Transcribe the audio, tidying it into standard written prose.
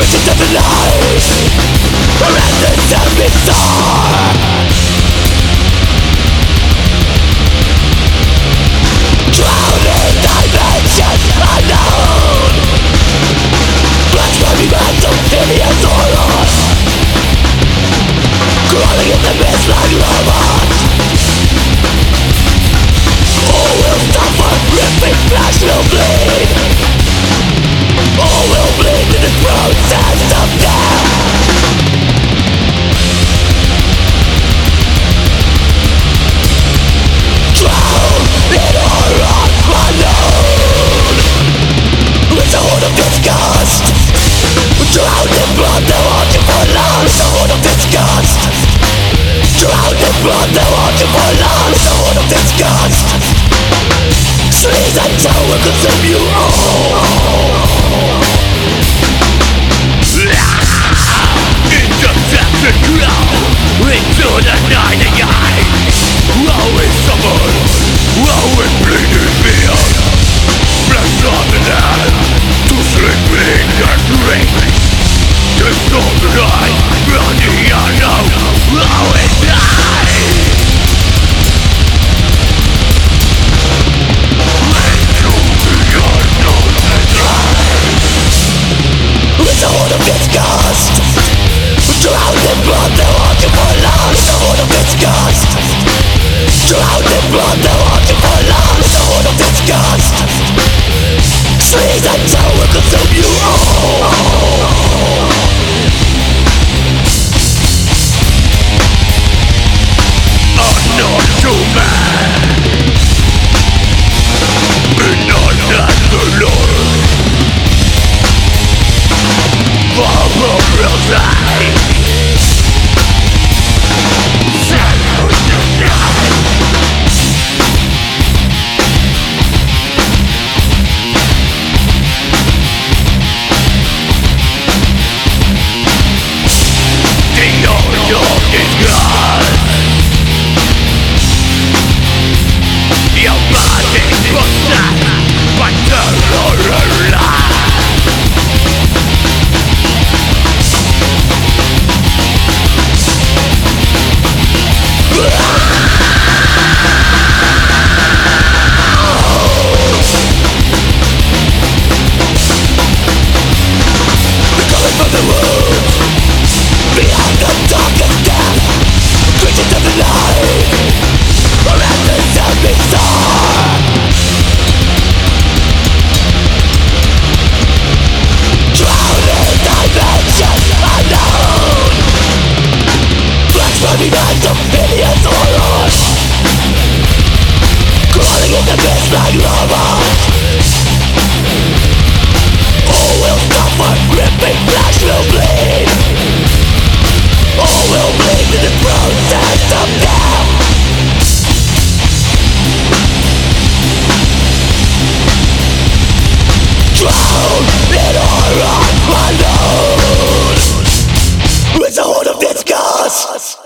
Creatures of the night, around the self star. Drowned in dimensions unknown, blaspheming minds of hideous horror, crawling in the mist like robots. All will suffer, ripping flesh will bleed. All will bleed to the process of death. Drown in horror unknown. It's a horde of disgust. Drown in blood, they're watching for love. It's a horde of disgust. Drown in blood, they're watching for love. It's a horde of disgust. Sleaze and tow will consume you all. Intercepted grow into the night again. Growing summer, growing bleeding field. Flesh on the land, to sleeping and drink. Disorganized, bloody unknown, growing die. It's a horde of disgust. Drowned in blood, they're watching for love. It's a horde of disgust. Drowned in blood, they're watching for love. It's a horde of disgust. Sleaze and tow will consume you all. Unknown to man, unknown Lord. Follow real time. Shadow to die. The old is gone. Your body possessed by terror alive. Behind the darkest death, creatures of the night, around the self star. Drowned in dimensions unknown, blaspheming minds of hideous horror, crawling in the mist like robots. All will suffer, ripping flesh will bleed. All will bleed to the process of death. Drown in horror unknown. It's a horde of disgust.